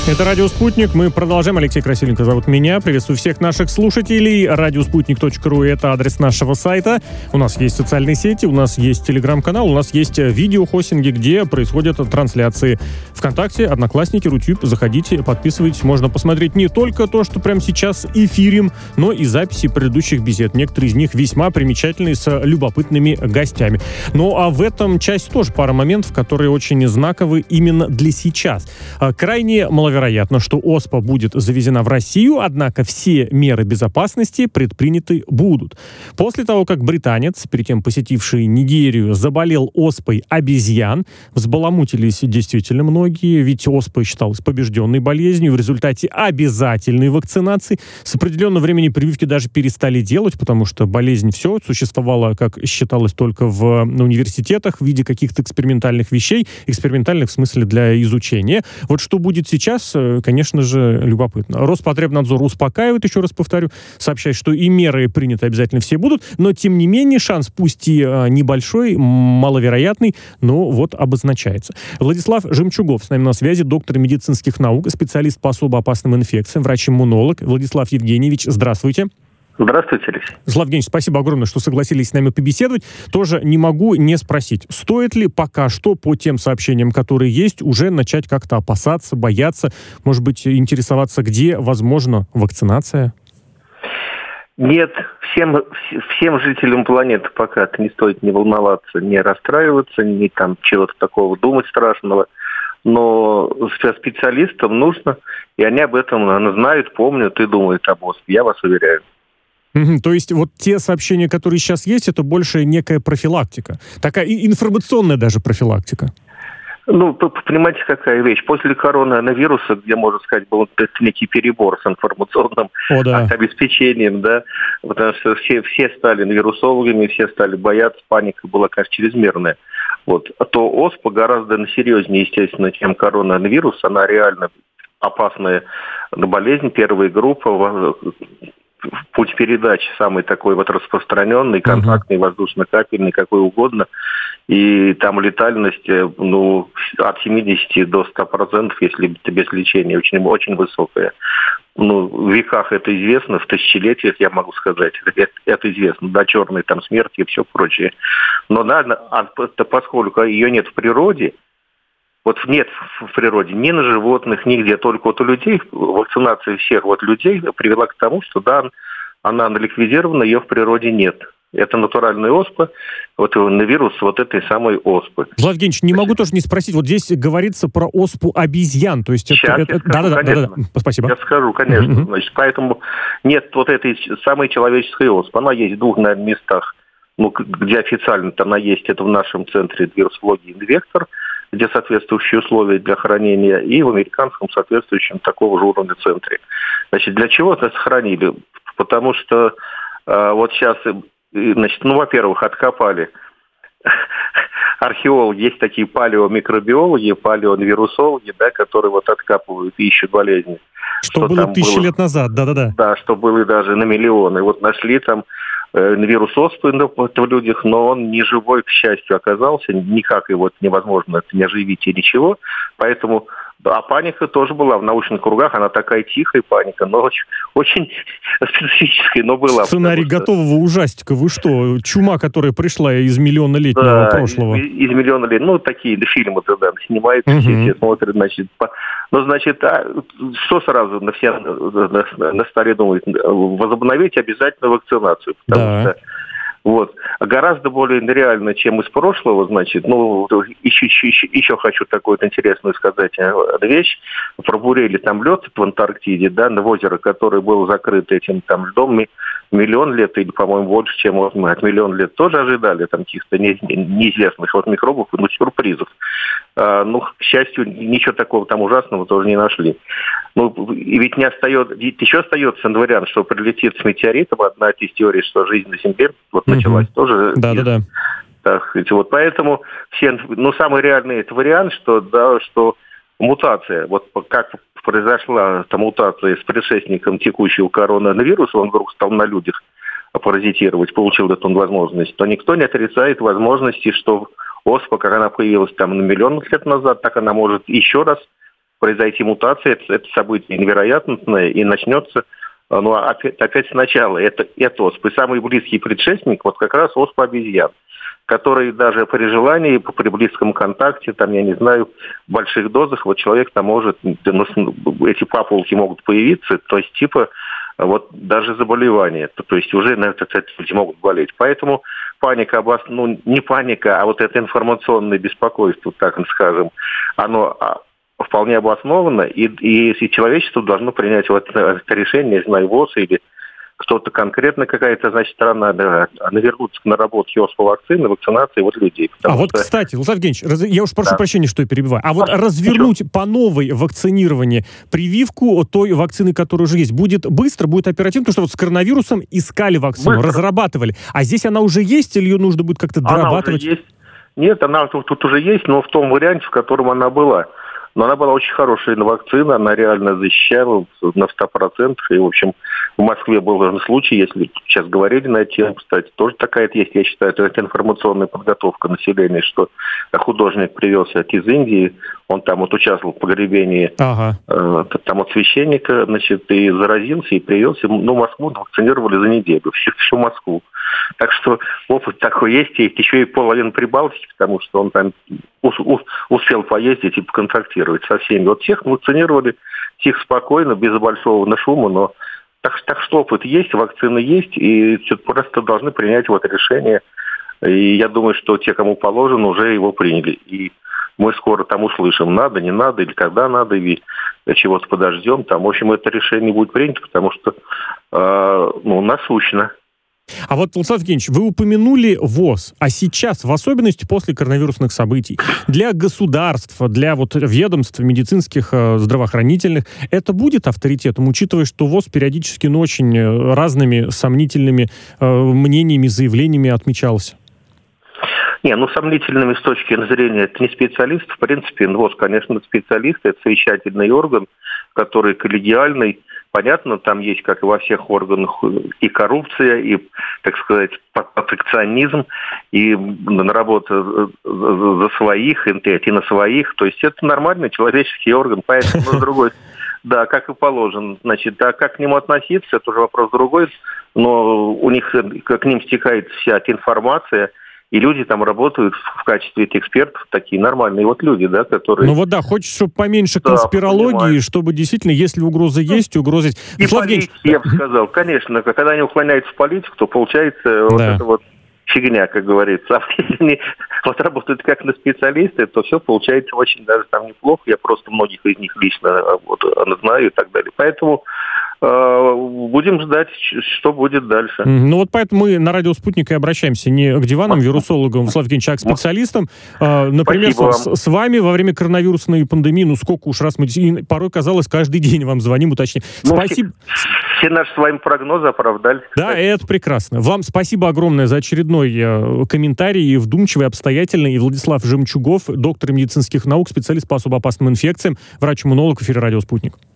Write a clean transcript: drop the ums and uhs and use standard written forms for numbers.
Это «Радио Спутник». Мы продолжаем. Алексей Красильников зовут меня. Приветствую всех наших слушателей. Радиоспутник.ру — это адрес нашего сайта. У нас есть социальные сети, у нас есть телеграм-канал, у нас есть видеохостинги, где происходят трансляции ВКонтакте, Одноклассники, Рутюб. Заходите, подписывайтесь. Можно посмотреть не только то, что прямо сейчас эфирим, но и записи предыдущих бесед. Некоторые из них весьма примечательные, с любопытными гостями. Ну, а в этом часть тоже пара моментов, которые очень знаковы именно для сейчас. Крайне маловероятно, что оспа будет завезена в Россию, однако все меры безопасности предприняты будут. После того, как британец, перед тем посетивший Нигерию, заболел оспой обезьян, взбаламутились действительно многие, ведь оспа считалась побежденной болезнью. В результате обязательной вакцинации с определенного времени прививки даже перестали делать, потому что болезнь все существовала, как считалось, только в университетах в виде каких-то экспериментальных вещей, экспериментальных в смысле для изучения. Вот что будет сейчас, конечно же, любопытно. Роспотребнадзор успокаивает, еще раз повторю, сообщает, что и меры приняты обязательно все будут, но, тем не менее, шанс, пусть и небольшой, маловероятный, но вот обозначается. Владислав Жемчугов с нами на связи, доктор медицинских наук, специалист по особо опасным инфекциям, врач-иммунолог. Владислав Евгеньевич, здравствуйте. Здравствуйте, Алексей. Владислав Евгеньевич, спасибо огромное, что согласились с нами побеседовать. Тоже не могу не спросить, стоит ли пока что по тем сообщениям, которые есть, уже начать как-то опасаться, бояться, может быть, интересоваться, где возможна вакцинация? Нет, всем жителям планеты пока не стоит не волноваться, не расстраиваться, не там чего-то такого думать страшного. Но специалистам нужно, и они об этом знают, помнят и думают об оспе, я вас уверяю. То есть вот те сообщения, которые сейчас есть, это больше некая профилактика. Такая информационная даже профилактика. Ну, понимаете, какая вещь. После коронавируса, где, можно сказать, был некий перебор с информационным обеспечением, да, потому что все стали вирусологами, все стали бояться, паника была, конечно, чрезмерная. Вот. То оспа гораздо серьезнее, естественно, чем коронавирус. Она реально опасная болезнь, первая группа. Путь передачи самый такой вот распространенный, контактный, воздушно-капельный, какой угодно. И там летальность от 70 до 100%, если без лечения, очень, очень высокая. В веках это известно, в тысячелетиях, я могу сказать, это известно, до черной там смерти и все прочее. Но поскольку ее нет в природе, вот нет в природе ни на животных, нигде, только вот у людей, вакцинация всех людей привела к тому, что да, она ликвидирована, ее в природе нет. Это натуральная оспа, вирус этой самой оспы. Владимир Евгеньевич, не могу тоже не спросить, вот здесь говорится про оспу обезьян, то есть сейчас это... я скажу, конечно. Спасибо. Я скажу, конечно. Значит, поэтому нет этой самой человеческой оспы. Она есть в двух, наверное, местах, где официально она есть, это в нашем центре вирусологии «Инвектор», где соответствующие условия для хранения, и в американском соответствующем такого же уровня центре. Значит, для чего это сохранили? Потому что вот сейчас, значит, во-первых, откопали археологи, есть такие палеомикробиологи, палеовирусологи, да, которые откапывают и ищут болезни. Что было 1000 лет назад, да-да-да. Да, что было даже на миллионы. Нашли там вирус оспы в людях, но он не живой, к счастью, оказался. Никак его невозможно не оживить и ничего. Поэтому, паника тоже была в научных кругах. Она такая тихая паника, но очень специфическая, но была. Сценарий готового ужастика. Вы что? Чума, которая пришла из миллионолетнего прошлого. Из миллиона лет. Такие фильмы тогда снимаются, все смотрят, значит. Что сразу все на столе думают? Возобновить обязательно вакцинацию. Потому что гораздо более реально, чем из прошлого, значит, еще хочу такую интересную сказать вещь. Пробурили там лед в Антарктиде, да, на озеро, которое было закрыто этим там льдом миллион лет, или, по-моему, больше, чем мы от миллиона лет тоже ожидали, там каких-то неизвестных микробов, сюрпризов. К счастью, ничего такого там ужасного тоже не нашли. И ведь еще остается вариант, что прилетит с метеоритом. Одна из теорий, что жизнь на Земле началась тоже. Да. Поэтому самый реальный это вариант, что мутация, как произошла эта мутация с предшественником текущего коронавируса, он вдруг стал на людях паразитировать, получил эту возможность, то никто не отрицает возможности, что оспа, как она появилась там на миллион лет назад, так она может еще раз произойти мутация, это событие невероятное, и начнется опять сначала. Это оспа. И самый близкий предшественник, вот как раз оспа обезьян, который даже при желании, при близком контакте, там, я не знаю, в больших дозах, вот человек там может, эти папулки могут появиться, то есть типа вот даже заболевания, то есть уже, наверное, люди могут болеть. Поэтому паника, не паника, а вот это информационное беспокойство, так скажем, оно вполне обосновано, и человечество должно принять вот это решение, не знаю, ВОЗ или кто-то конкретно, какая-то, значит, страна, навернуться к наработке оспа вакцины, вакцинации вот людей. Кстати, Владислав Евгеньевич, я уж прошу прощения, что я перебиваю, развернуть по новой вакцинирование прививку той вакцины, которая уже есть, будет быстро, будет оперативно, потому что вот с коронавирусом искали вакцину, разрабатывали, а здесь она уже есть или ее нужно будет как-то дорабатывать? Она уже есть. Нет, она тут уже есть, но в том варианте, в котором она была. Но она была очень хорошая вакцина, она реально защищала на 100%. И, в общем, в Москве был случай, если сейчас говорили на эту тему, кстати, тоже такая есть, я считаю, это информационная подготовка населения, что художник привез из Индии, он там вот участвовал в погребении там от священника, значит, и заразился, и привез. Москву вакцинировали за неделю, всю Москву. Так что опыт такой есть еще и половина Прибалтики, потому что он там успел поездить и поконтактировать со всеми. Вот всех вакцинировали, всех спокойно, без большого шума, но так что опыт есть, вакцины есть, и просто должны принять вот решение. И я думаю, что те, кому положено, уже его приняли. И мы скоро там услышим, надо, не надо, или когда надо, и чего-то подождем. Там, в общем, это решение будет принято, потому что насущно. А вот, Владислав Евгеньевич, вы упомянули ВОЗ, а сейчас, в особенности после коронавирусных событий, для государства, для ведомств медицинских, здравоохранительных, это будет авторитетом, учитывая, что ВОЗ периодически очень разными сомнительными мнениями, заявлениями отмечался? Сомнительными с точки зрения, это не специалист, в принципе, ВОЗ, конечно, специалист, это совещательный орган, который коллегиальный. Понятно, там есть, как и во всех органах, и коррупция, и, так сказать, протекционизм, и работа за своих, и на своих. То есть это нормальный человеческий орган, поэтому с другой, как и положено. Значит, как к нему относиться, это уже вопрос другой, но у них к ним стекает вся эта информация, и люди там работают в качестве этих экспертов, такие нормальные люди, которые... хочется, чтобы поменьше конспирологии, понимаю. Чтобы действительно, если угроза есть, угроза есть. И политики, я бы сказал, конечно, когда они уклоняются в политику, то получается фигня, как говорится. А если они работают как на специалисты, то все получается очень даже там неплохо. Я просто многих из них лично знаю и так далее. Поэтому будем ждать, что будет дальше. Поэтому мы на радио «Спутник» и обращаемся не к диванам, вирусологам, Владислав Евгеньевич, а к специалистам. Например, с вами во время коронавирусной пандемии, сколько уж раз мы... порой казалось, каждый день вам звоним, уточним. Спасибо. Все наши с вами прогнозы оправдались. Да, это прекрасно. Вам спасибо огромное за очередной комментарий, вдумчивый, обстоятельный. И Владислав Жемчугов, доктор медицинских наук, специалист по особо опасным инфекциям, врач-иммунолог в эфире радио «Спутник».